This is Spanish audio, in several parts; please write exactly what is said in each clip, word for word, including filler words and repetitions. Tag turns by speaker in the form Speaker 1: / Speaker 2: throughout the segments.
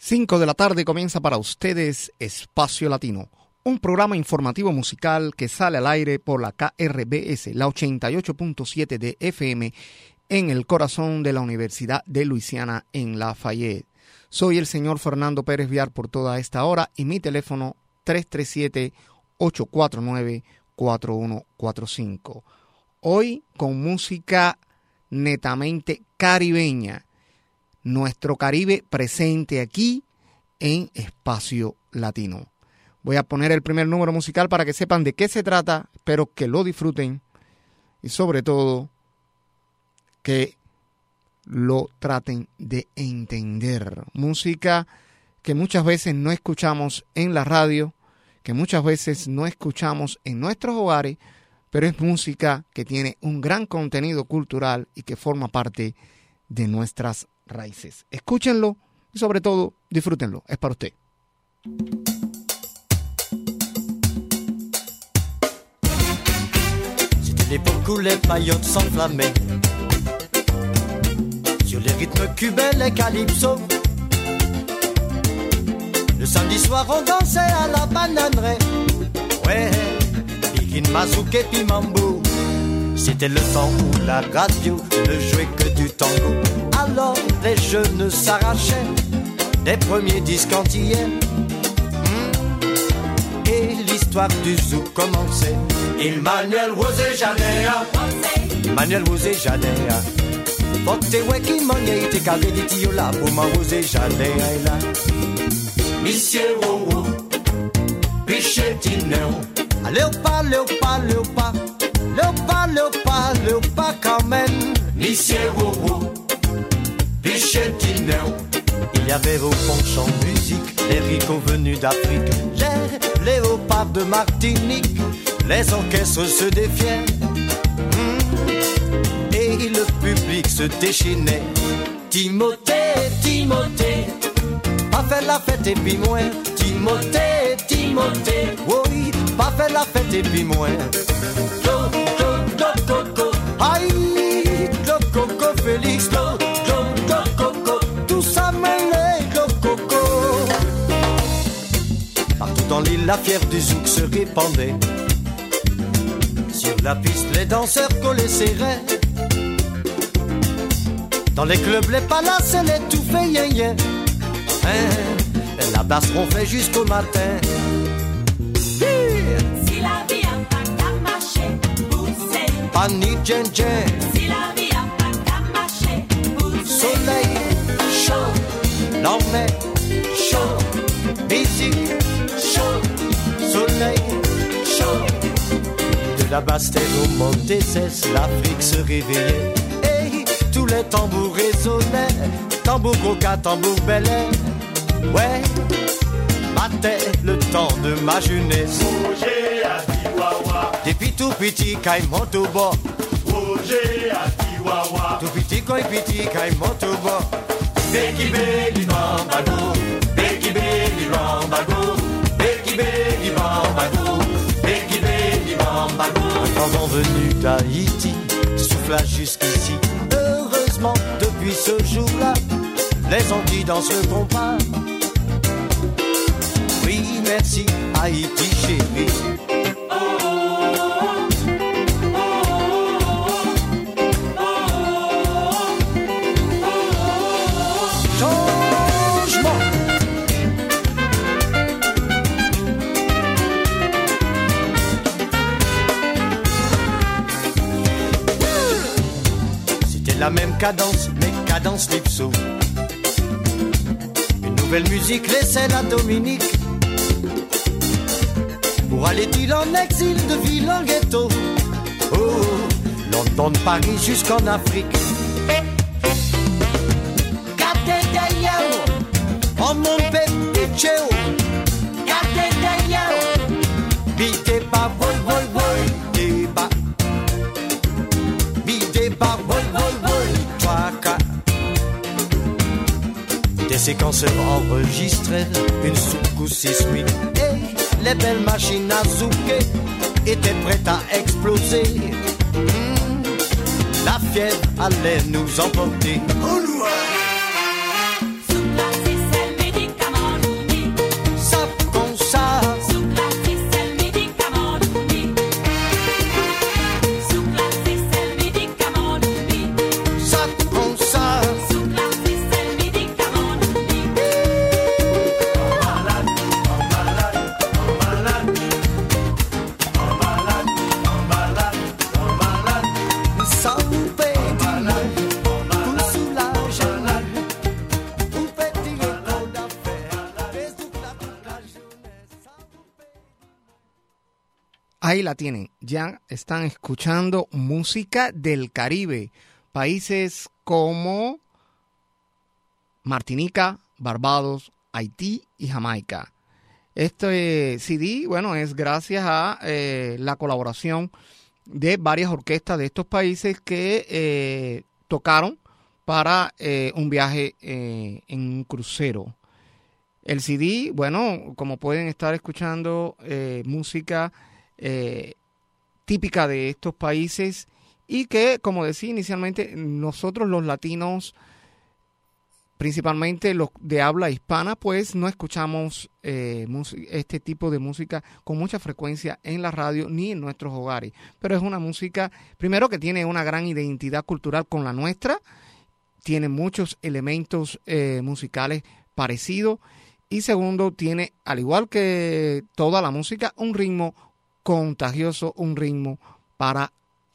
Speaker 1: cinco de la tarde comienza para ustedes Espacio Latino, un programa informativo musical que sale al aire por la K R B S, la ochenta y ocho punto siete de F M, en el corazón de la Universidad de Luisiana en Lafayette. Soy el señor Fernando Pérez Viar por toda esta hora y mi teléfono tres tres siete, ocho cuatro nueve, cuatro uno cuatro cinco. Hoy con música netamente caribeña. Nuestro Caribe presente aquí en Espacio Latino. Voy a poner el primer número musical para que sepan de qué se trata. Espero que lo disfruten y sobre todo que lo traten de entender. Música que muchas veces no escuchamos en la radio, que muchas veces no escuchamos en nuestros hogares, pero es música que tiene un gran contenido cultural y que forma parte de nuestras raíces. Escúchenlo y sobre todo disfrútenlo. Es para usted.
Speaker 2: C'était l'époque où les paillotes s'enflammaient sur les rythmes cubains, les calypsos. Le samedi soir on dansait à la bananerie. Ouais, Pikin, Mazouké, puis Mambo. C'était le temps où la radio ne jouait que du tango. Alors les jeunes s'arrachaient des premiers disques antillais. Mmh. Et l'histoire du zouk commençait. Il Manuel Wosé Janea, Manuel Wosé Janea. Vote weki monye ite kave di tiola pour ma Wosé Janea là. Monsieur Wowo, Pichetineo. Allez au pas, allez au pas, allez au pas. Léopa, léopa, léopa quand même. Monsieur Wowo, Pichetineo. Il y avait au punch en musique les ricots venus d'Afrique, les léopards de Martinique. Les orchestres se défiaient mmh. Et le public se déchaînait. Timothée, Timothée, pas fait la fête et puis moins. Timothée, Timothée, oui, pas fait la fête et puis moins. Coco, aïe, le coco Félix, le coco, tout ça mêlé, le coco. Partout dans l'île, la fièvre du zouk se répandait. Sur la piste, les danseurs collés serrés. Dans les clubs, les palaces et les tout fait yen yen. Hein, la basse ronflait jusqu'au matin.
Speaker 3: Si la vie a pas qu'à marcher,
Speaker 2: Pani djen djen.
Speaker 3: Si la vie a pas qu'à marcher,
Speaker 2: soleil chaud, l'armée chaud, musique chaud, soleil chaud. De la Basse-Terre au Montésès, l'Afrique se réveillait. Et tous les tambours résonnaient, tambour coca, tambour bel air. Ouais, battait le temps de ma jeunesse. Depuis tout petit, quand il monte au bord. Tout petit, quand il petit, quand il monte au bord. Beki beki bambago, beki beki bambago, beki beki bambago, beki beki bambago. Un vent venu d'Haïti souffla jusqu'ici. Heureusement, depuis ce jour-là, les Antilles dansent le compas. Oui, merci, Haïti chérie. La même cadence, mais cadence lipso. Une nouvelle musique laissait la Dominique pour aller dire en exil de ville en ghetto. Oh, London, Paris jusqu'en Afrique. Oh mon bébé Tchéo, bité pas vol vol vol, débat, bité pas vol vol vol. Des séquenceurs enregistrèrent une soucoupe sismique et les belles machines à zouker étaient prêtes à exploser. Mmh, la fièvre allait nous emporter. Oh,
Speaker 1: Ahí la tienen, ya están escuchando música del Caribe, países como Martinica, Barbados, Haití y Jamaica. Este C D, bueno, es gracias a eh, la colaboración de varias orquestas de estos países que eh, tocaron para eh, un viaje eh, en un crucero. El C D, bueno, como pueden estar escuchando, eh, música eh, típica de estos países y que, como decía inicialmente, nosotros los latinos, principalmente los de habla hispana, pues no escuchamos eh, este tipo de música con mucha frecuencia en la radio ni en nuestros hogares. Pero es una música, primero, que tiene una gran identidad cultural con la nuestra, tiene muchos elementos eh, musicales parecidos y segundo, tiene, al igual que toda la música, un ritmo contagioso, un ritmo para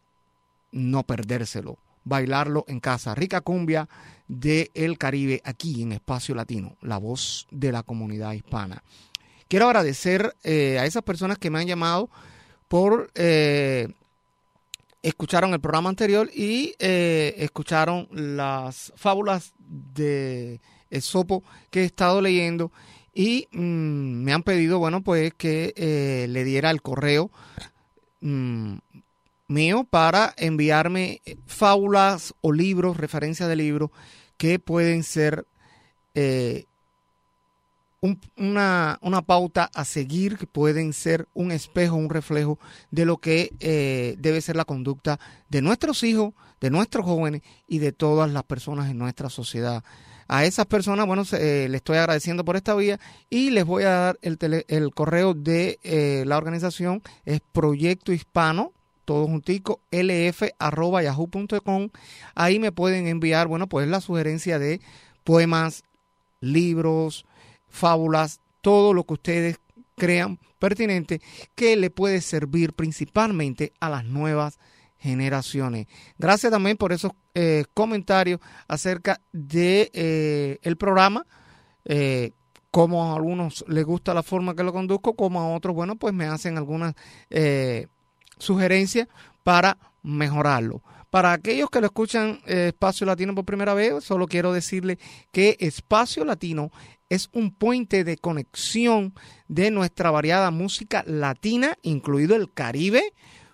Speaker 1: no perdérselo, bailarlo en casa. Rica cumbia del Caribe aquí en Espacio Latino, la voz de la comunidad hispana. Quiero agradecer eh, a esas personas que me han llamado por eh, escucharon el programa anterior y eh, escucharon las fábulas de Esopo que he estado leyendo y mmm, me han pedido, bueno, pues que eh, le diera el correo mmm, mío para enviarme fábulas o libros, referencias de libros que pueden ser eh, un, una, una pauta a seguir, que pueden ser un espejo, un reflejo de lo que eh, debe ser la conducta de nuestros hijos, de nuestros jóvenes y de todas las personas en nuestra sociedad. A esas personas, bueno, eh, les estoy agradeciendo por esta vía y les voy a dar el, tele, el correo de eh, la organización, es Proyecto Hispano, todo juntico, lf arroba yahoo punto com. Ahí me pueden enviar, bueno, pues la sugerencia de poemas, libros, fábulas, todo lo que ustedes crean pertinente que le puede servir principalmente a las nuevas generaciones. Gracias también por esos eh, comentarios acerca de eh, el programa, eh, como a algunos les gusta la forma que lo conduzco, como a otros, bueno, pues me hacen algunas eh, sugerencias para mejorarlo. Para aquellos que lo escuchan eh, Espacio Latino por primera vez, solo quiero decirles que Espacio Latino es un puente de conexión de nuestra variada música latina, incluido el Caribe,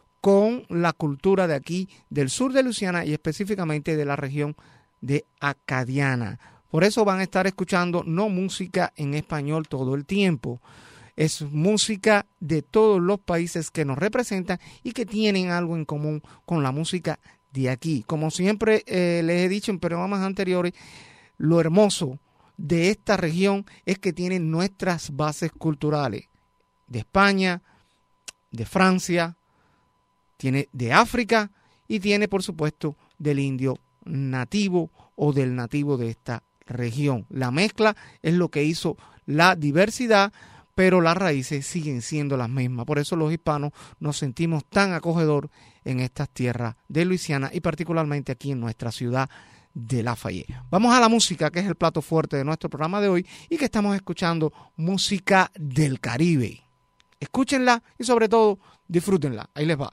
Speaker 1: con la cultura de aquí, del sur de Luisiana y específicamente de la región de Acadiana. Por eso van a estar escuchando no música en español todo el tiempo. Es música de todos los países que nos representan y que tienen algo en común con la música de aquí. Como siempre eh, les he dicho en programas anteriores, lo hermoso de esta región es que tiene nuestras bases culturales. De España, de Francia, tiene de África y tiene, por supuesto, del indio nativo o del nativo de esta región. La mezcla es lo que hizo la diversidad, pero las raíces siguen siendo las mismas. Por eso los hispanos nos sentimos tan acogedor en estas tierras de Luisiana y particularmente aquí en nuestra ciudad de Lafayette. Vamos a la música, que es el plato fuerte de nuestro programa de hoy y que estamos escuchando música del Caribe. Escúchenla y sobre todo disfrútenla. Ahí les va.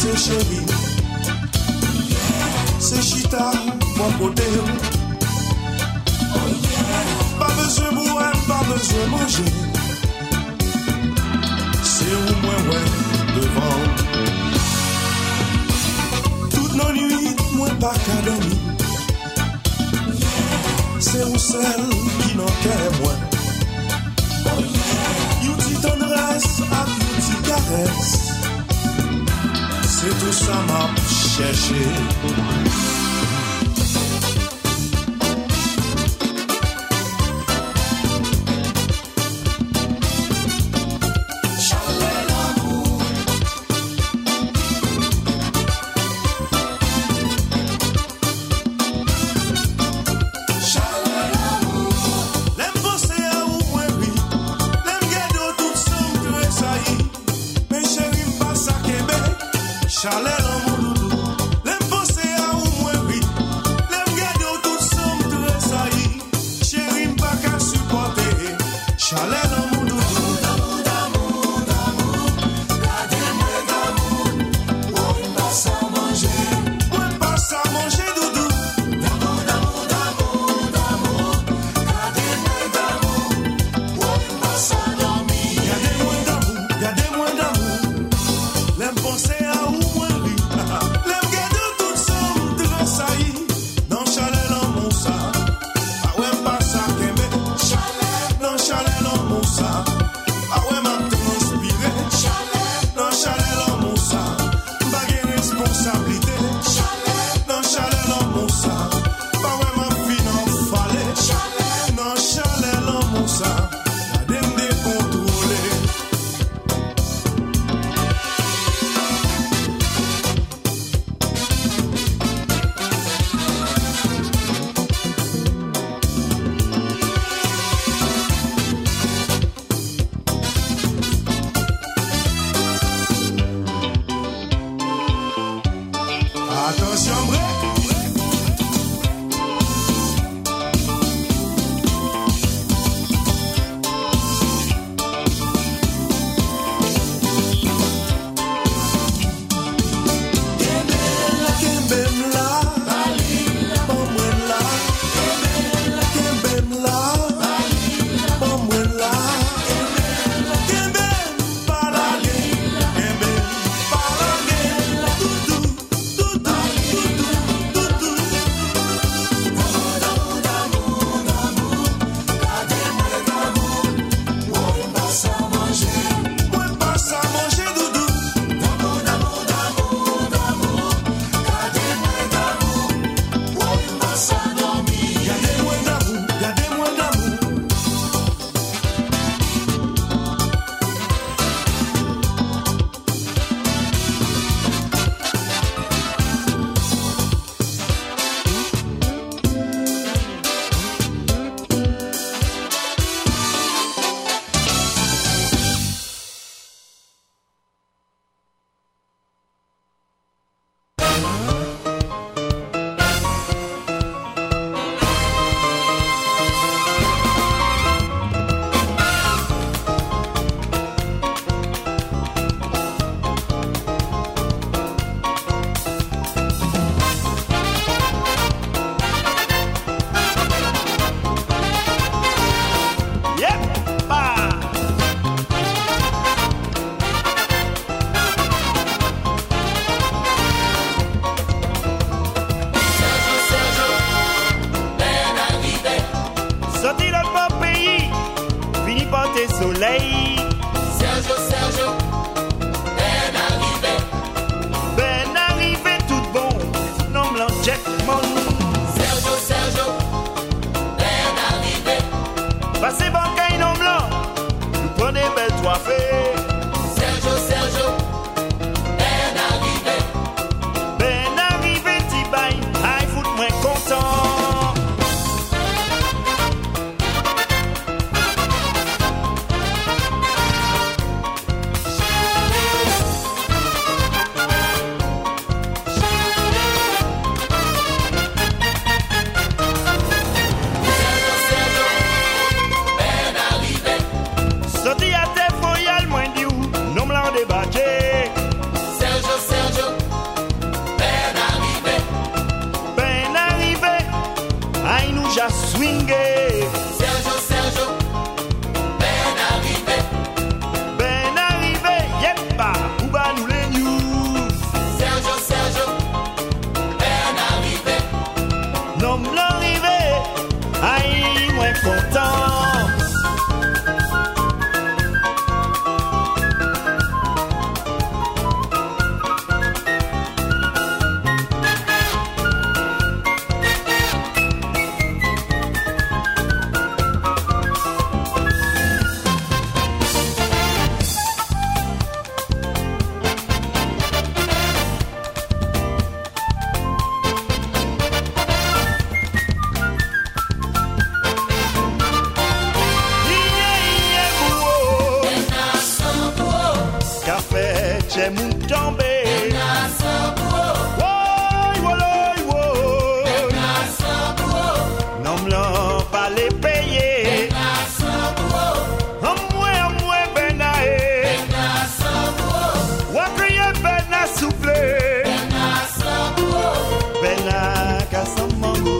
Speaker 4: c'est chéri, c'est chita, mon côté. Pas besoin de boire, pas besoin de manger. C'est où moi, ouais, devant. Toutes nos nuits, moi, pas qu'à dormir. C'est où celle qui n'en qu'est moi. You dit tendresse, à you dit caresse. C'est tout ça m'a cherché. Do swinguer.
Speaker 2: Sergio, Sergio, ben arrivé.
Speaker 4: Ben arrivé, yepa, ou ba nou les news.
Speaker 2: Sergio, Sergio, ben arrivé.
Speaker 4: Nom l'arrivé, aïe, moins content. J'ai mon tombé. Woy, woy, woy. Non m'l'en pas les payer. En moins, en moins, ben aé. Ou crier ben à souffler. Ben à Kassamango.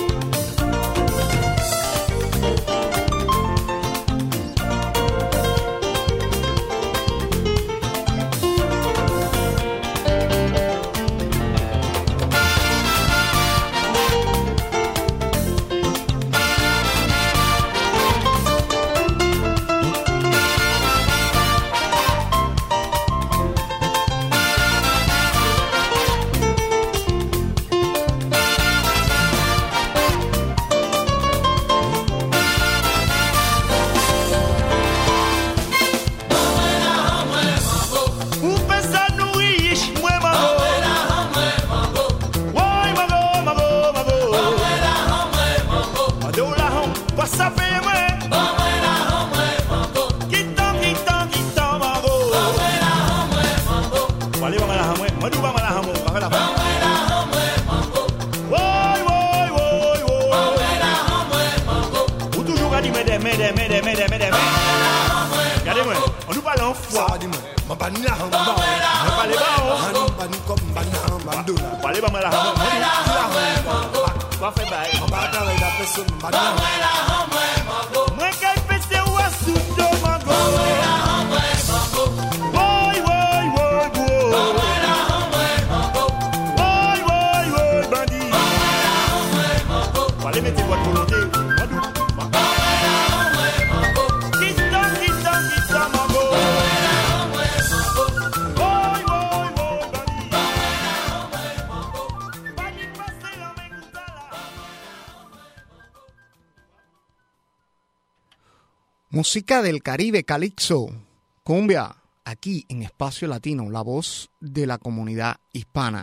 Speaker 1: Música del Caribe, calipso, cumbia, aquí en Espacio Latino, la voz de la comunidad hispana.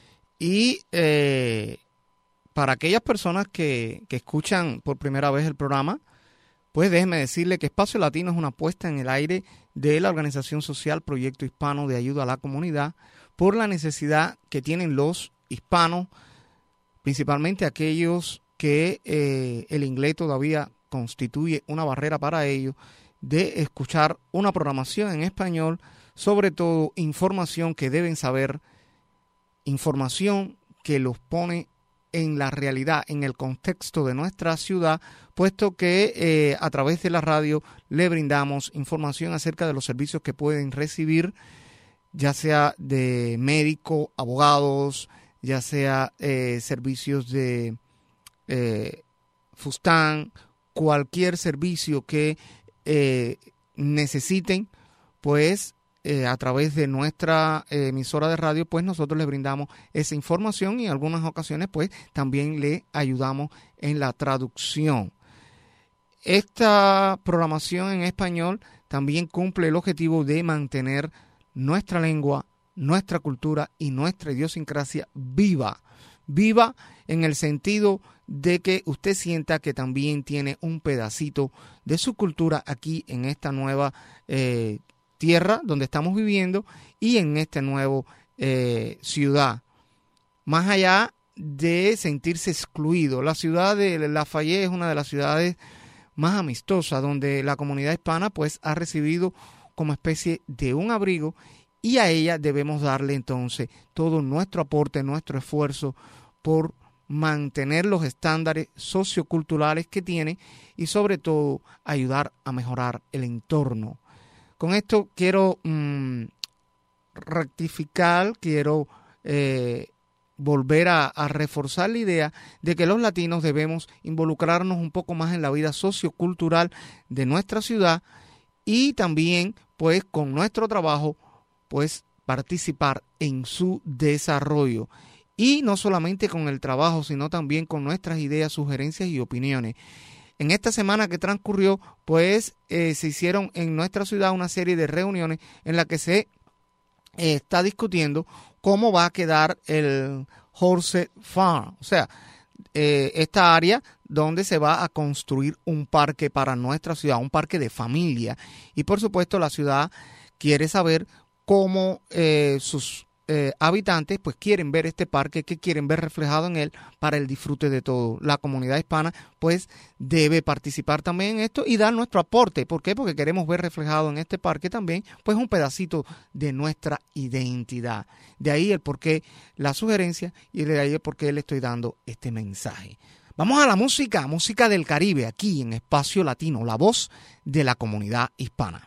Speaker 1: Y eh, para aquellas personas que, que escuchan por primera vez el programa, pues déjenme decirle que Espacio Latino es una puesta en el aire de la organización social Proyecto Hispano de Ayuda a la Comunidad por la necesidad que tienen los hispanos, principalmente aquellos que eh, el inglés todavía constituye una barrera para ellos, de escuchar una programación en español, sobre todo información que deben saber, información que los pone en la realidad, en el contexto de nuestra ciudad, puesto que eh, a través de la radio le brindamos información acerca de los servicios que pueden recibir, ya sea de médico, abogados, ya sea eh, servicios de eh, Fustán, cualquier servicio que eh, necesiten, pues eh, a través de nuestra eh, emisora de radio, pues nosotros les brindamos esa información y en algunas ocasiones pues también le ayudamos en la traducción. Esta programación en español también cumple el objetivo de mantener nuestra lengua, nuestra cultura y nuestra idiosincrasia viva. Viva en el sentido de que usted sienta que también tiene un pedacito de su cultura aquí en esta nueva eh, tierra donde estamos viviendo y en esta nueva eh, ciudad. Más allá de sentirse excluido, la ciudad de Lafayette es una de las ciudades más amistosas donde la comunidad hispana pues ha recibido como especie de un abrigo y a ella debemos darle entonces todo nuestro aporte, nuestro esfuerzo por mantener los estándares socioculturales que tiene y sobre todo ayudar a mejorar el entorno. Con esto quiero mmm, rectificar, quiero eh, volver a, a reforzar la idea de que los latinos debemos involucrarnos un poco más en la vida sociocultural de nuestra ciudad y también pues con nuestro trabajo pues participar en su desarrollo. Y no solamente con el trabajo, sino también con nuestras ideas, sugerencias y opiniones. En esta semana que transcurrió, pues eh, se hicieron en nuestra ciudad una serie de reuniones en la que se eh, está discutiendo cómo va a quedar el Horse Farm. O sea, eh, esta área donde se va a construir un parque para nuestra ciudad, un parque de familia. Y por supuesto la ciudad quiere saber cómo eh, sus Eh, habitantes pues quieren ver este parque, que quieren ver reflejado en él para el disfrute de todo. La comunidad hispana pues debe participar también en esto y dar nuestro aporte. ¿Por qué? Porque queremos ver reflejado en este parque también pues un pedacito de nuestra identidad. De ahí el por qué la sugerencia y de ahí el por qué le estoy dando este mensaje. Vamos a la música, música del Caribe, aquí en Espacio Latino, la voz de la comunidad hispana.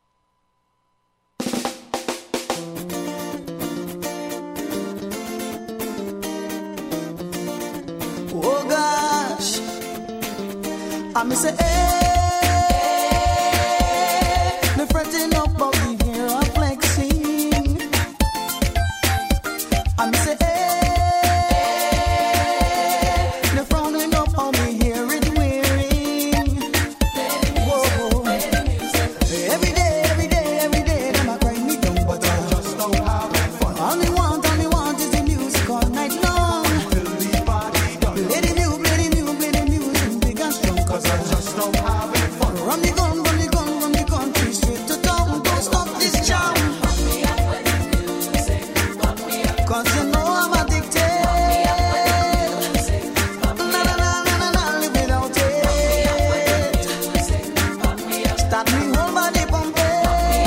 Speaker 5: Oh gosh, I miss it. Hey, me fretting about the hair I'm flexing. I miss it. Hey, me frowning up on me hair it wearing. Whoa, every day, every day, every day, them a grind me down, but I just don't have fun. All me want, all me want is the music all night long. Run the gun, run the gun, run the country straight to town. Don't stop this jam. Fuck me up with the music. Fuck me up. Cause you know I'm addicted. Fuck me up with the music. Fuck me up. Na na na na na, live without it. Fuck me up with the music. Fuck me up. Start me whole body pumping.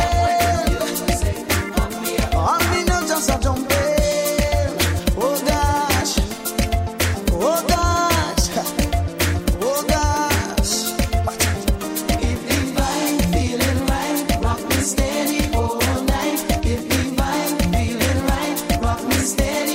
Speaker 5: Fuck me up with the music. Fuck me up. All me know just a jumping. Oh gosh. Oh gosh. Oh gosh. If the vibe feeling right, rock me steady all night. If the vibe feeling right, rock me steady.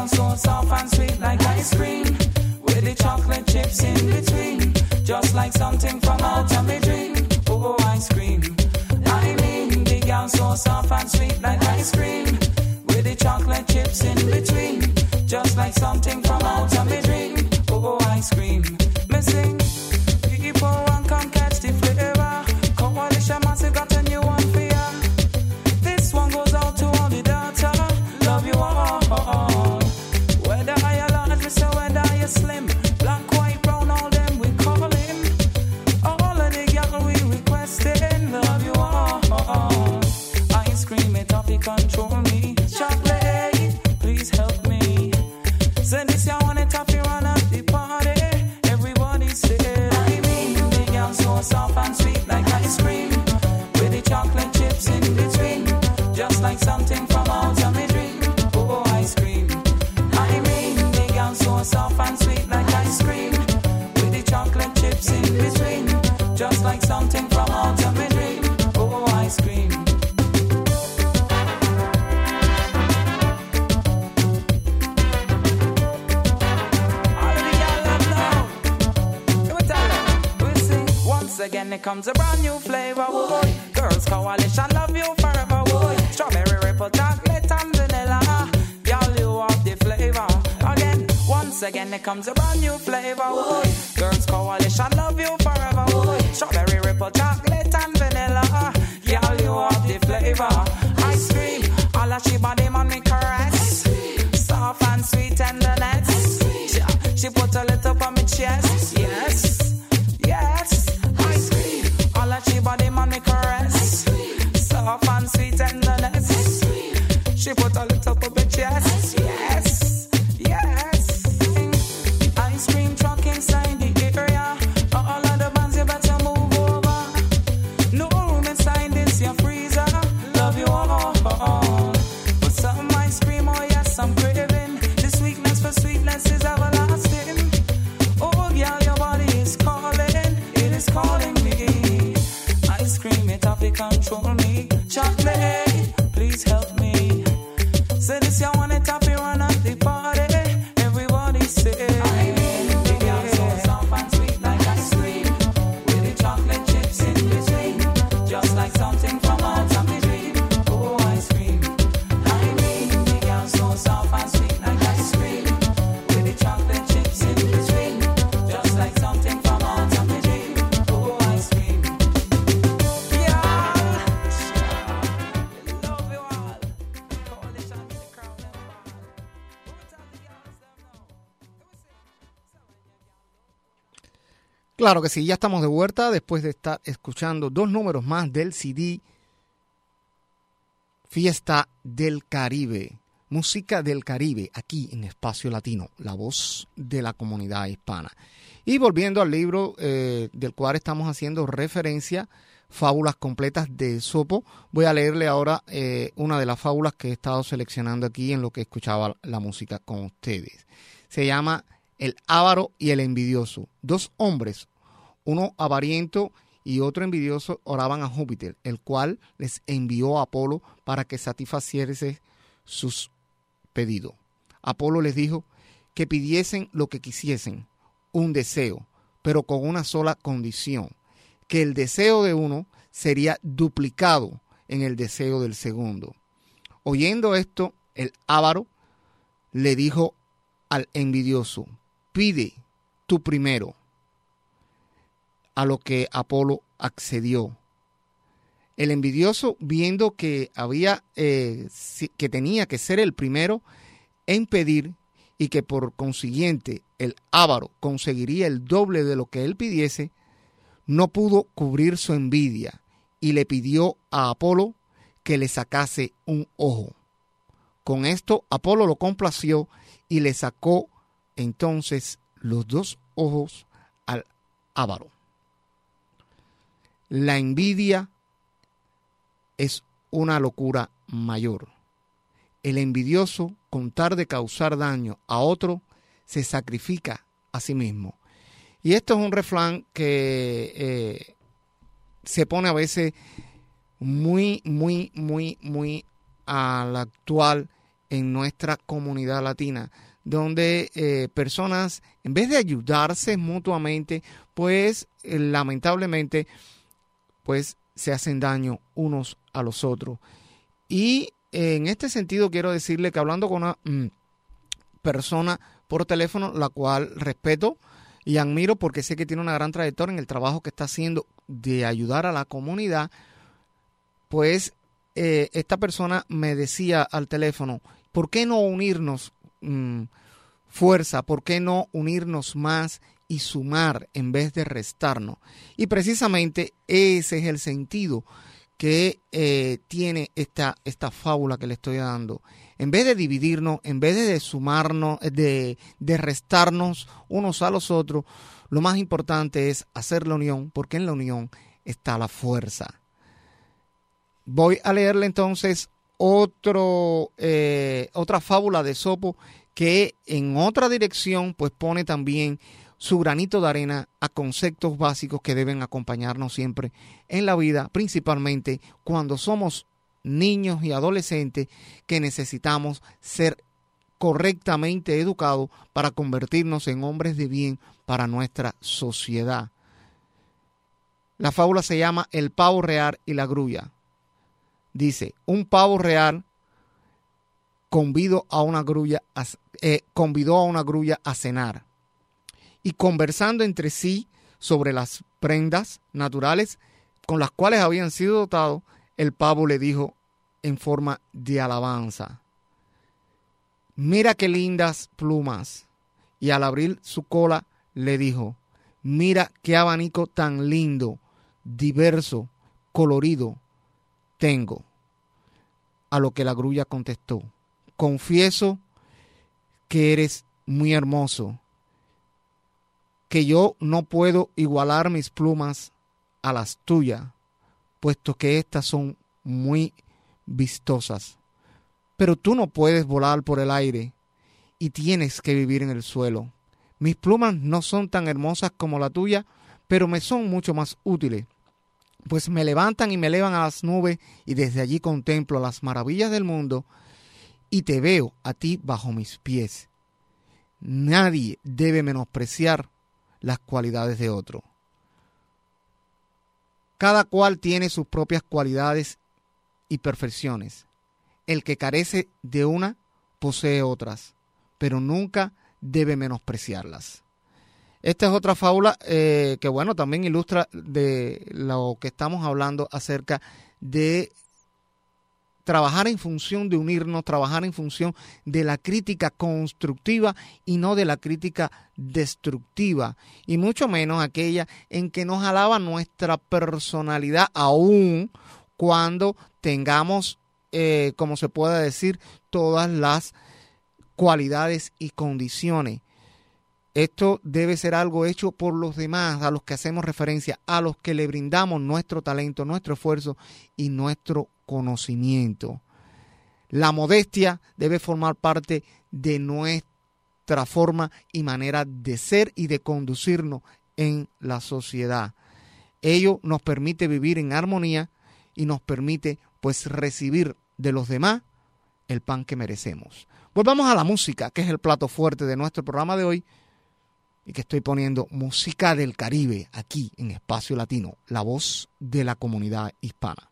Speaker 6: girl so soft and sweet like ice cream, with the chocolate chips in between, just like something from out of my dream. Oh, ice cream. I mean, the girl so soft and sweet like ice cream, with the chocolate chips in between, just like something from out of my dream. Oh, ice cream. Me sing, people run, come catch the flavor. Coalition massive got a new one for ya. This one goes out to all the data. Love you all. Whether I large, Mister Whether you slim, black, white, brown, all them we call him. All of the girl we requesting. Love you all. Ice cream, it off, you control me. Chocolate, please help me. Say this, you want it off, you run up the party. Everybody say, I mean, the girl so soft and sweet like ice cream, with the chocolate chips in between, just like something from out of my dream. Oh, ice cream. I mean, the girl so soft and sweet like ice cream, with the chocolate chips in between, just like something from out of my dream. Oh, ice cream. Again, it comes a brand new flavor, boy. Girls Coalition, love you forever, boy. Strawberry, ripple, chocolate, and vanilla. Y'all, you have the flavor. Again, once again, it comes a brand new flavor, boy. Girls Coalition, love you forever, boy. Strawberry, ripple, chocolate, and vanilla. Y'all, you have the flavor. Ice cream, all of she body, man, me caress. Soft and sweet tenderness. She, she put a little on my chest. Yes, yes. All of she body man me caress, soft and sweet tenderness. She put a little up her chest. Yes, yes. Ice cream truck inside the area. All of the bands you better move over. No room inside this your freezer. Love you all. But some ice cream, oh yes, I'm craving. The sweetness for sweetness is everlasting. Oh girl, your body is calling. It is calling me. Ice cream, it off, it control me. Chocolate, please help me. Say this, you want it off, you run at the party. Everybody say, I mean, the girl so soft and sweet like ice cream, with the chocolate chips in between, just like something from out of my dream. Oh, ice cream. I mean, the girl so soft and sweet like ice cream, with the chocolate chips in between, just like something from out of my dream. Oh, ice cream.
Speaker 1: Claro que sí, ya estamos de vuelta después de estar escuchando dos números más del C D Fiesta del Caribe, música del Caribe, aquí en Espacio Latino, la voz de la comunidad hispana. Y volviendo al libro eh, del cual estamos haciendo referencia, Fábulas completas de Esopo, voy a leerle ahora eh, una de las fábulas que he estado seleccionando aquí en lo que escuchaba la música con ustedes. Se llama El avaro y el envidioso. Dos hombres, uno avariento y otro envidioso, oraban a Júpiter, el cual les envió a Apolo para que satisfaciese sus pedidos. Apolo les dijo que pidiesen lo que quisiesen, un deseo, pero con una sola condición, que el deseo de uno sería duplicado en el deseo del segundo. Oyendo esto, el avaro le dijo al envidioso, pide tú primero, a lo que Apolo accedió. El envidioso, viendo que había eh, que tenía que ser el primero en pedir y que por consiguiente el avaro conseguiría el doble de lo que él pidiese, no pudo cubrir su envidia y le pidió a Apolo que le sacase un ojo. Con esto Apolo lo complació y le sacó entonces los dos ojos al avaro. La envidia es una locura mayor. El envidioso, con tal de causar daño a otro, se sacrifica a sí mismo. Y esto es un refrán que eh, se pone a veces muy, muy, muy, muy al actual en nuestra comunidad latina, donde eh, personas, en vez de ayudarse mutuamente, pues eh, lamentablemente, pues se hacen daño unos a los otros. Y eh, en este sentido quiero decirle que hablando con una mm, persona por teléfono, la cual respeto y admiro porque sé que tiene una gran trayectoria en el trabajo que está haciendo de ayudar a la comunidad, pues eh, esta persona me decía al teléfono, ¿por qué no unirnos mmm, fuerza? ¿Por qué no unirnos más y sumar en vez de restarnos? Y precisamente ese es el sentido que eh, tiene esta, esta fábula que le estoy dando. En vez de dividirnos, en vez de sumarnos, de, de restarnos unos a los otros, lo más importante es hacer la unión, porque en la unión está la fuerza. Voy a leerle entonces otro, eh, otra fábula de Esopo que en otra dirección pues pone también su granito de arena a conceptos básicos que deben acompañarnos siempre en la vida, principalmente cuando somos niños y adolescentes que necesitamos ser correctamente educados para convertirnos en hombres de bien para nuestra sociedad. La fábula se llama El pavo real y la grulla. Dice, un pavo real convidó a una grulla a, eh, convidó a una grulla a cenar y conversando entre sí sobre las prendas naturales con las cuales habían sido dotados, el pavo le dijo en forma de alabanza, mira qué lindas plumas. Y al abrir su cola le dijo, mira qué abanico tan lindo, diverso, colorido tengo. A lo que la grulla contestó, confieso que eres muy hermoso, que yo no puedo igualar mis plumas a las tuyas, puesto que estas son muy vistosas. Pero tú no puedes volar por el aire y tienes que vivir en el suelo. Mis plumas no son tan hermosas como la tuya, pero me son mucho más útiles, pues me levantan y me elevan a las nubes y desde allí contemplo las maravillas del mundo y te veo a ti bajo mis pies. Nadie debe menospreciar las cualidades de otro. Cada cual tiene sus propias cualidades y perfecciones. El que carece de una posee otras, pero nunca debe menospreciarlas. Esta es otra fábula eh, que, bueno, también ilustra de lo que estamos hablando acerca de trabajar en función de unirnos, trabajar en función de la crítica constructiva y no de la crítica destructiva, y mucho menos aquella en que nos alaba nuestra personalidad, aún cuando tengamos, eh, como se puede decir, todas las cualidades y condiciones. Esto debe ser algo hecho por los demás, a los que hacemos referencia, a los que le brindamos nuestro talento, nuestro esfuerzo y nuestro conocimiento. La modestia debe formar parte de nuestra forma y manera de ser y de conducirnos en la sociedad. Ello nos permite vivir en armonía y nos permite pues recibir de los demás el pan que merecemos. Volvamos a la música, que es el plato fuerte de nuestro programa de hoy, y que estoy poniendo música del Caribe aquí en Espacio Latino, la voz de la comunidad hispana.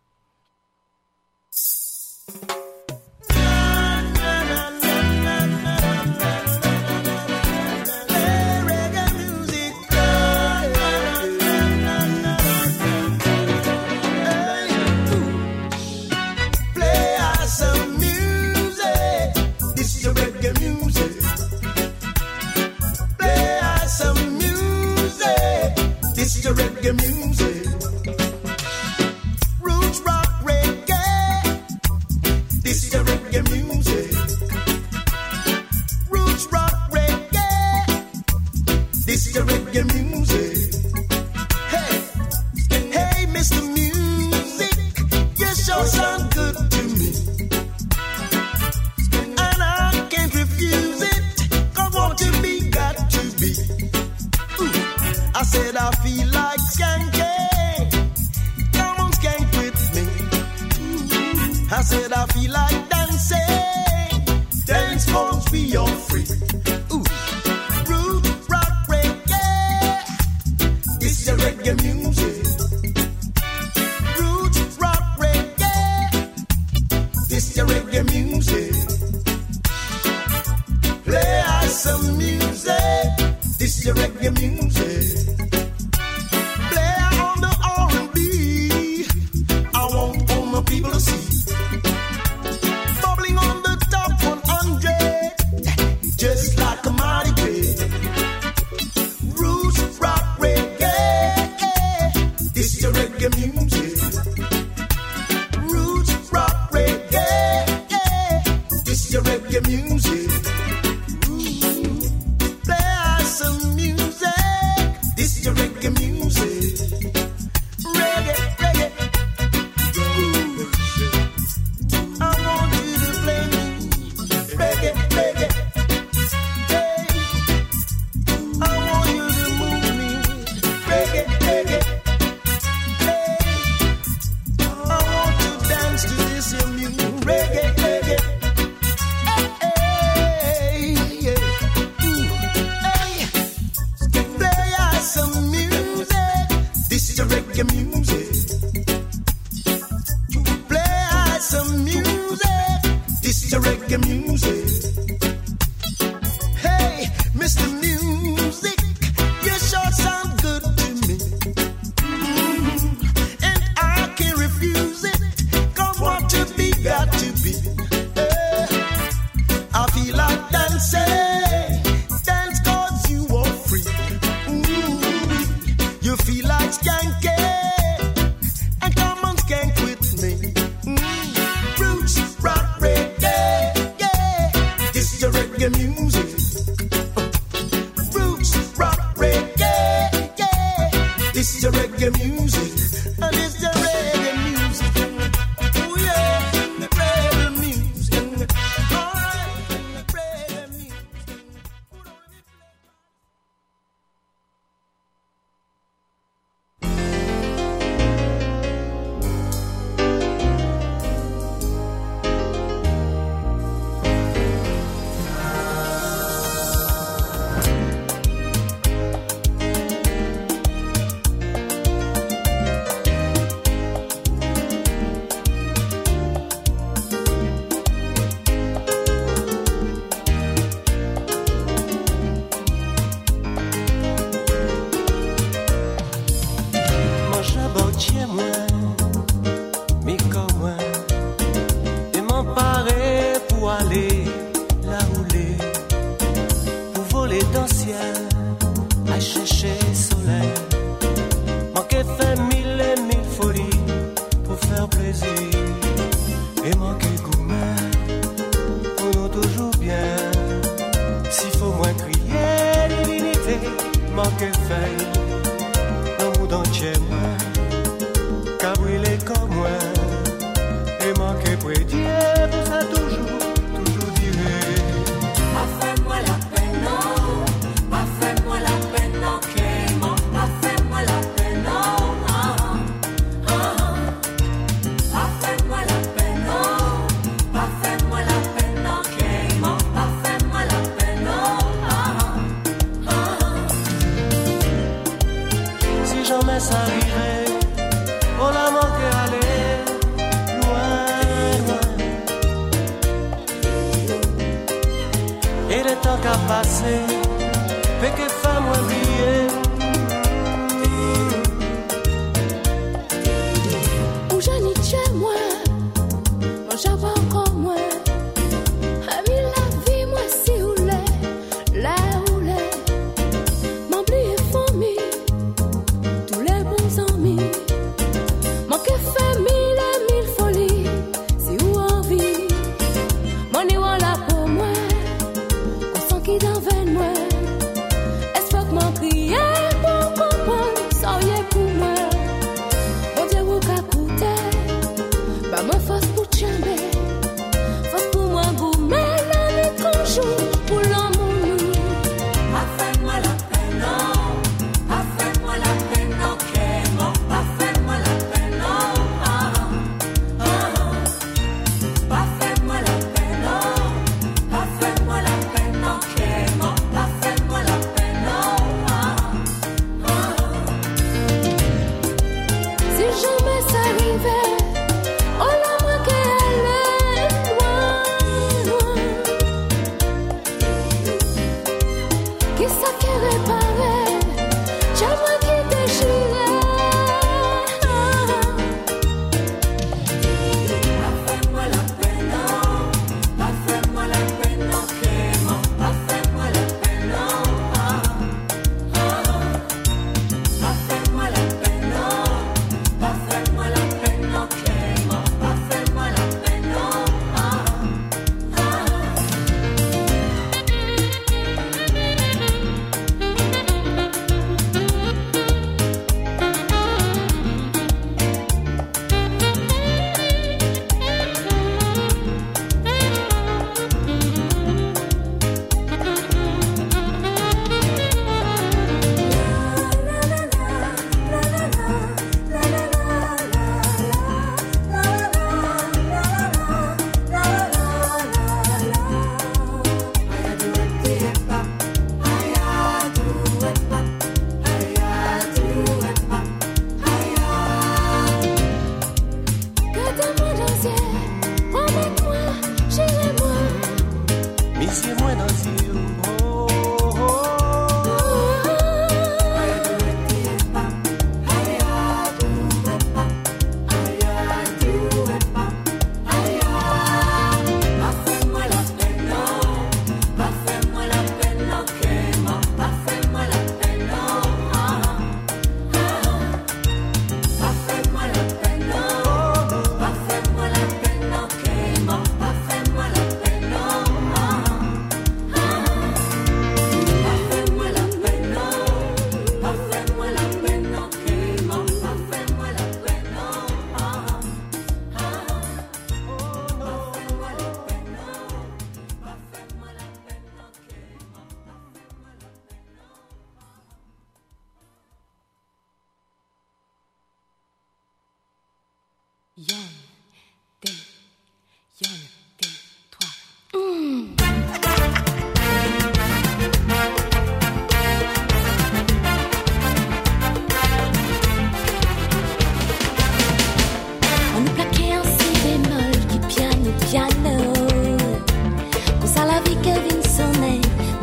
Speaker 7: It's your reggae music, roots rock reggae. This is your reggae music, roots rock reggae. This is your reggae music. Hey, hey, Mister Music, you sure sound good to me, and I can't refuse it. 'Cause want to be, got to be. I said I feel like skanking. Come on, skank with me. I said I feel like dancing. this your reggae music. Play us some music, this your reggae music. Play on the R and B, I want all my people to see. Bubbling on the top one hundred, just like a mighty wave. Roots, rock, reggae, this your reggae music. Roots, rock, reggae, this your reggae music.
Speaker 8: Qui d'en veine moi, est-ce que mon cri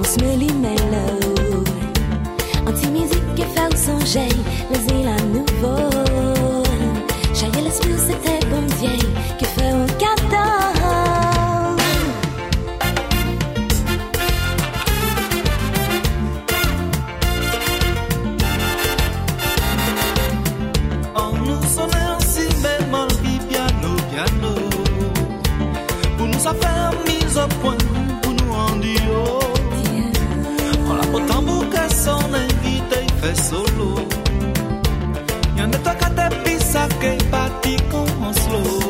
Speaker 8: Smiley Mellow. Anti-musique qui fait songer les îles à nouveau. J'aille l'esprit, c'était bon vieille qui fait un cadeau.
Speaker 9: On nous sonne ainsi, bémol, puis piano, piano. Pour nous a faire mise au point, pour nous en duo. On la au tambour que son invité fait solo. Y'en a toi qui t'es pisa que parti comme en slow.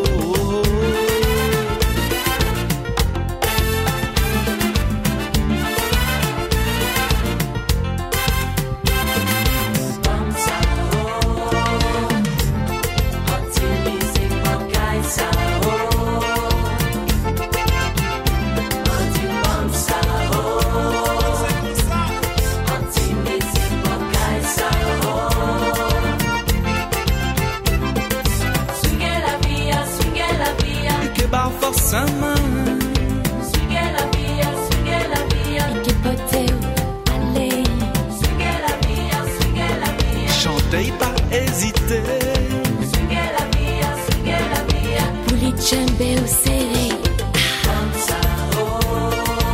Speaker 9: Sama
Speaker 8: Swingue la via, swingue la via. Et que poteo, allez. Swingue la via, swingue la via.
Speaker 9: chantez pas hésiter.
Speaker 8: Swingue la via, swingue la via. Pour les djembé au serré. Comme ça, oh.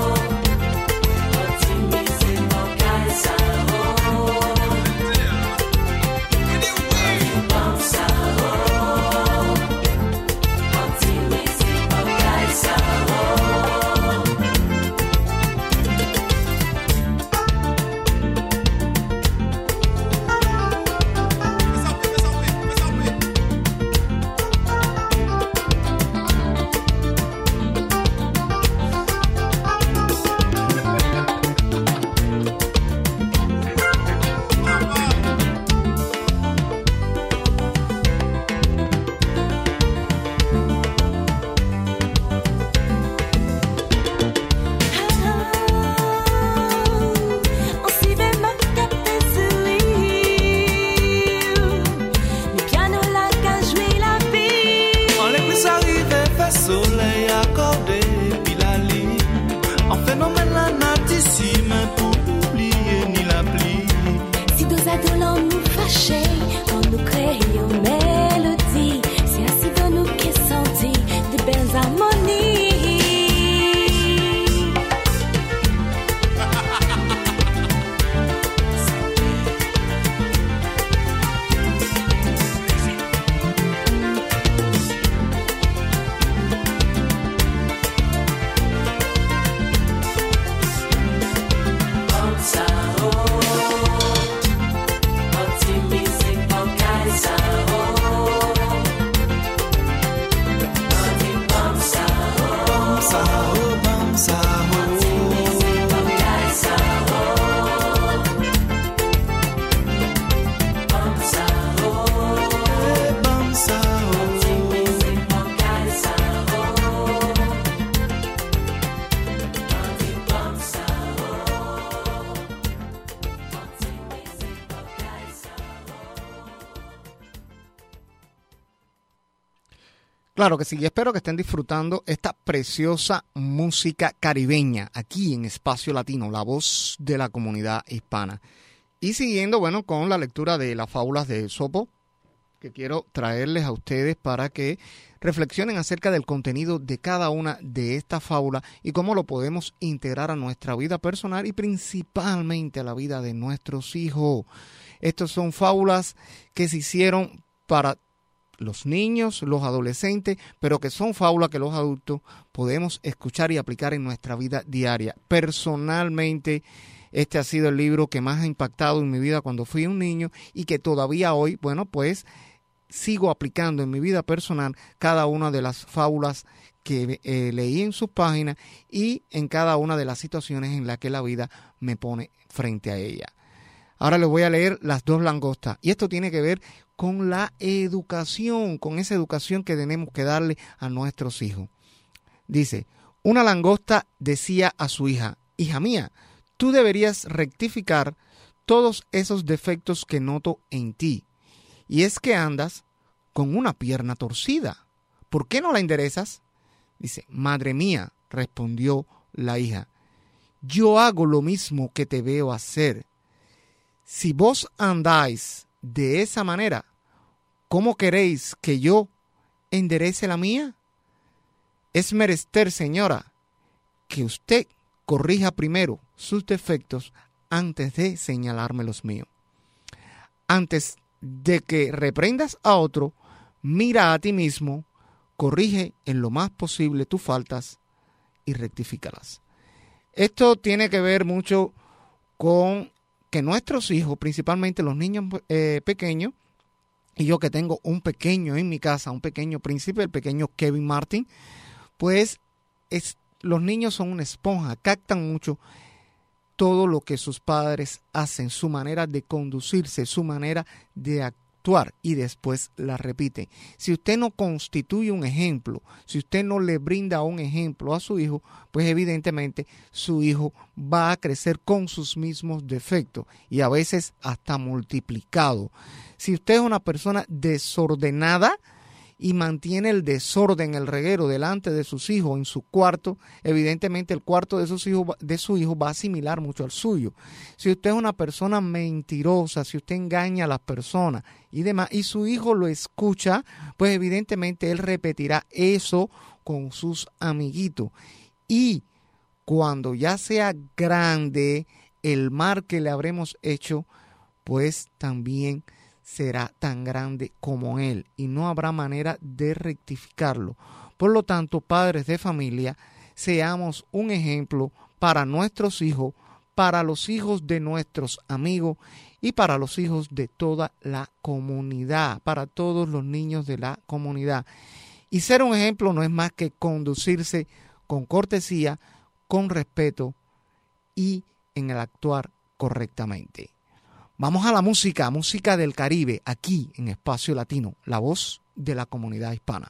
Speaker 8: Optimisé, mon caille, ça, oh. Comme ça, oh. Optimisé.
Speaker 9: Soleil accordé, puis la ligne. En phénomène la natissime pour oublier ni la pluie.
Speaker 8: Si deux adolescents nous fâchés, on nous crée une mélodie. C'est ainsi de nous qui sentit de belles harmonies.
Speaker 1: Claro que sí, y espero que estén disfrutando esta preciosa música caribeña aquí en Espacio Latino, la voz de la comunidad hispana. Y siguiendo, bueno, con la lectura de las fábulas de Esopo, que quiero traerles a ustedes para que reflexionen acerca del contenido de cada una de estas fábulas y cómo lo podemos integrar a nuestra vida personal y principalmente a la vida de nuestros hijos. Estas son fábulas que se hicieron para los niños, los adolescentes, pero que son fábulas que los adultos podemos escuchar y aplicar en nuestra vida diaria. Personalmente, este ha sido el libro que más ha impactado en mi vida cuando fui un niño y que todavía hoy, bueno, pues sigo aplicando en mi vida personal cada una de las fábulas que eh, leí en sus páginas y en cada una de las situaciones en las que la vida me pone frente a ella. Ahora les voy a leer Las dos langostas y esto tiene que ver con la educación, con esa educación que tenemos que darle a nuestros hijos. Dice, una langosta decía a su hija, hija mía, tú deberías rectificar todos esos defectos que noto en ti. Y es que andas con una pierna torcida. ¿Por qué no la enderezas? Dice, madre mía, respondió la hija, yo hago lo mismo que te veo hacer. Si vos andáis de esa manera, ¿cómo queréis que yo enderece la mía? Es menester, señora, que usted corrija primero sus defectos antes de señalarme los míos. Antes de que reprendas a otro, mira a ti mismo, corrige en lo más posible tus faltas y rectifícalas. Esto tiene que ver mucho con que nuestros hijos, principalmente los niños eh, pequeños, y yo que tengo un pequeño en mi casa, un pequeño príncipe, el pequeño Kevin Martin, pues es, los niños son una esponja, captan mucho todo lo que sus padres hacen, su manera de conducirse, su manera de actuar, y después la repiten. Si usted no constituye un ejemplo, si usted no le brinda un ejemplo a su hijo, pues evidentemente su hijo va a crecer con sus mismos defectos y a veces hasta multiplicado. Si usted es una persona desordenada y mantiene el desorden, el reguero delante de sus hijos en su cuarto, evidentemente el cuarto de, sus hijos, de su hijo va a asimilar mucho al suyo. Si usted es una persona mentirosa, si usted engaña a las personas y demás, y su hijo lo escucha, pues evidentemente él repetirá eso con sus amiguitos. Y cuando ya sea grande, el mal que le habremos hecho, pues también será tan grande como él y no habrá manera de rectificarlo. Por lo tanto, padres de familia, seamos un ejemplo para nuestros hijos, para los hijos de nuestros amigos y para los hijos de toda la comunidad, para todos los niños de la comunidad. Y ser un ejemplo no es más que conducirse con cortesía, con respeto y en el actuar correctamente. Vamos a la música, música del Caribe, aquí en Espacio Latino, la voz de la comunidad hispana.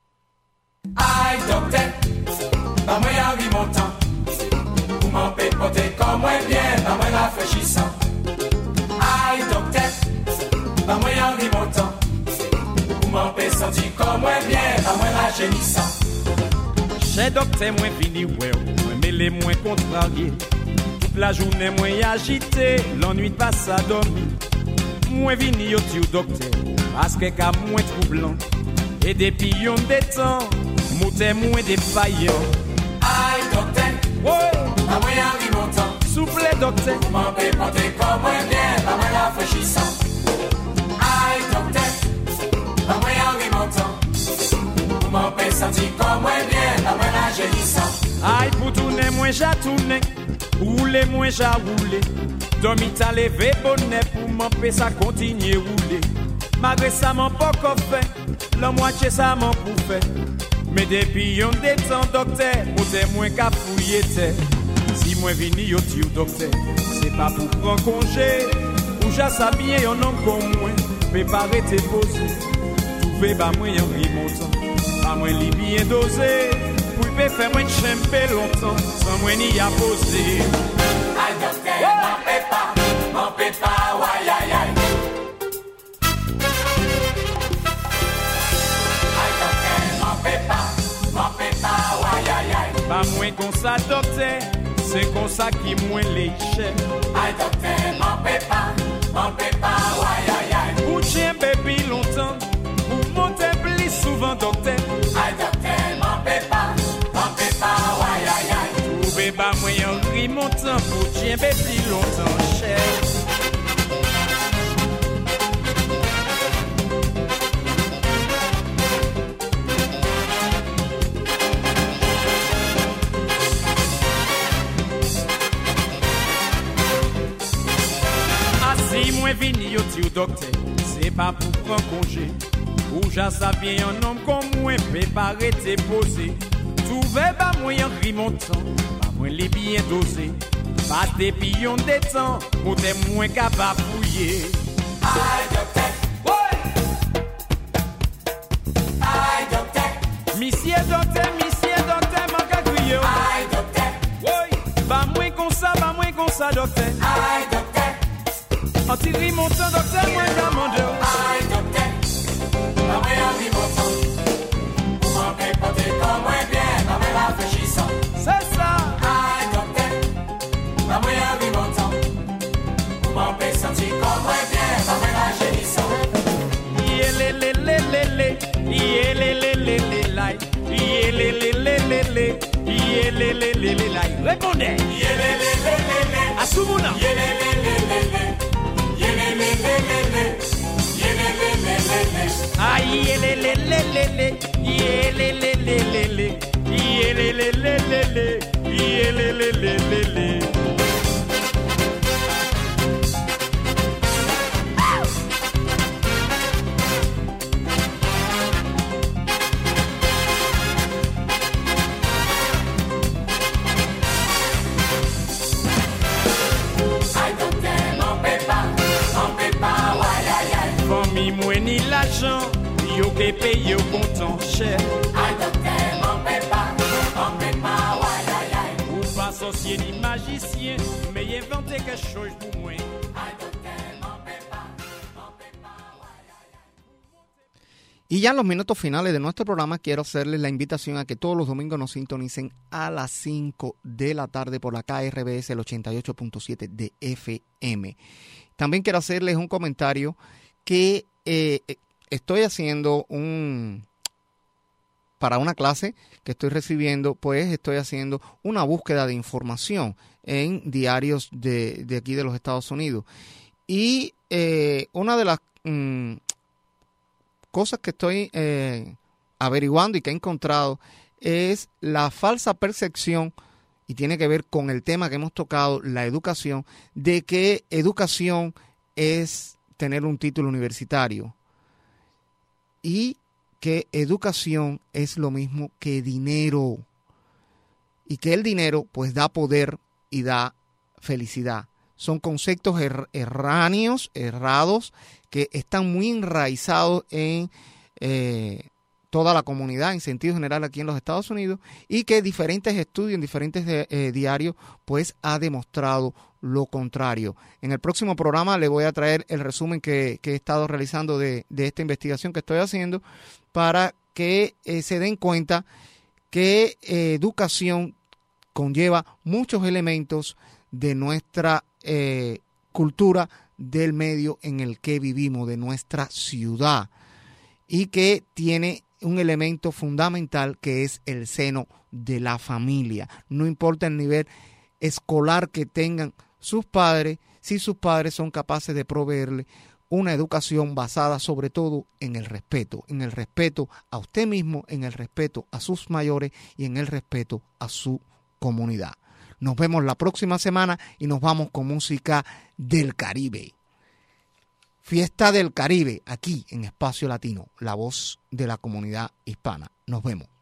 Speaker 2: Ay, docteur, vamos a abrir mon temps. Pour m'empêter comme moi bien, vamos a rafraîchissant. Ay, docteur, vamos a abrir mon temps. Pour m'empêter sentir comme moi bien, vamos a rajeunissant.
Speaker 9: Chez docteur, moi vini ouais, moi mêlé, moi contrarié. Toute la journée, moi agité, l'ennui de passe à dormir. Moi vini yo ti docteur, parce que ka moi troublant. Et depuis yon des temps, moute moi défaillant.
Speaker 2: Ay, docteur,
Speaker 9: Ouais,
Speaker 2: vamos a abrir mon temps.
Speaker 9: souffle docteur.
Speaker 2: Pour m'empêter comme moi bien, vamos a rafraîchissant. Ay, docteur, vamos a abrir mon temps. Pour m'empêter sentir comme moi bien, vamos a rajeunissant.
Speaker 9: Aïe pour tourner, moi j'ai tourné. Roule, moi j'ai roulé. Dormi ta levé bonnet pour m'empêcher ça continue rouler. Malgré ça m'en pas qu'au fait, la moitié ça m'en pour fait. Mais depuis yon des temps docteur, moi t'es moins qu'à fouiller terre. Si moi vini yo ti docteur, c'est pas pour prendre congé. Ou j'ai ça bien yon homme comme moi, préparer tes posé. Trouver ba moi yon remontant, pas moi li bien dosé. Pour peut faire moins chemper longtemps, sans moi ni a posé.
Speaker 2: Ay, docteur, m'en fais pas, m'en fais pas, ouais, aïe, aïe. Ay, docteur, m'en fais pas, m'en fais pas, ouais, aïe, aïe.
Speaker 9: Pas moins qu'on ça docteur, c'est qu'on ça qui moins les chèques.
Speaker 2: Ay, docteur, m'en fais pas, m'en fais pas, ouais, aïe, aïe.
Speaker 9: Pour chien bébé longtemps, pour monter plus souvent docteur.
Speaker 2: Ay, docteur, m'en fais pas, m'en fais pas, ouais, aïe, aïe.
Speaker 9: Trouver pas moyen ri montant, pour chien bébé longtemps cher. Si moi vini yo ti ou docteur, c'est pas pour prendre congé. Ou já sabien un homme comme moi, préparé t'es posé. Trouver pas moyen ri montant, pas moins les bien dosé. Pas des pions des temps, ou t'es moins capable fouiller.
Speaker 2: Ay, docteur,
Speaker 9: Ouais!
Speaker 2: ay, docteur,
Speaker 9: Monsieur docteur, monsieur docteur, man ka crier.
Speaker 2: ay, docteur,
Speaker 9: Ouais! Pas moins comme ça, pas moins comme ça docteur.
Speaker 2: ay, docteur,
Speaker 9: En ri montant docteur, moi demande.
Speaker 2: ay, docteur. Vamos a abrir mon temps. Pour m'empêter comme moi bien, vamos a rafraîchissant.
Speaker 9: C'est ça!
Speaker 2: Ay, docteur,
Speaker 9: Yelelelelelai. Responde. Yelelelelele. Asumuna. Yelelelelele. Yelelelelele. Yelelelelele. Ay, yelelelelele. Yelelelelele. Yelelelelele. Yelelelelele. Famille mwen ni l'argent, yo ke paye yo kontan cher. Ay docteur, m'en paie pas, m'en paie pas, ouais, ouais, ouais. Ou pas sorcier ni magicien, mais inventer quelque chose pour moi. Ay docteur, m'en paie pas, m'en paie pas, ouais, ouais.
Speaker 1: Y ya en los minutos finales de nuestro programa quiero hacerles la invitación a que todos los domingos nos sintonicen a las cinco de la tarde por la K R B S el ochenta y ocho punto siete de F M. También quiero hacerles un comentario que eh, estoy haciendo un para una clase que estoy recibiendo, pues estoy haciendo una búsqueda de información en diarios de, de aquí de los Estados Unidos. Y eh, una de las mmm, cosas que estoy eh, averiguando y que he encontrado es la falsa percepción, y tiene que ver con el tema que hemos tocado, la educación, de que educación es tener un título universitario y que educación es lo mismo que dinero y que el dinero pues da poder y da felicidad. Son conceptos er- erráneos, errados, que están muy enraizados en eh, toda la comunidad, en sentido general aquí en los Estados Unidos, y que diferentes estudios en diferentes de, eh, diarios pues ha demostrado lo contrario. En el próximo programa le voy a traer el resumen que, que he estado realizando de, de esta investigación que estoy haciendo para que eh, se den cuenta que eh, educación conlleva muchos elementos de nuestra eh, cultura, del medio en el que vivimos, de nuestra ciudad, y que tiene un elemento fundamental que es el seno de la familia. No importa el nivel escolar que tengan sus padres, si sus padres son capaces de proveerle una educación basada sobre todo en el respeto, en el respeto a usted mismo, en el respeto a sus mayores y en el respeto a su comunidad. Nos vemos la próxima semana y nos vamos con música del Caribe. Fiesta del Caribe, aquí en Espacio Latino, la voz de la comunidad hispana. Nos vemos.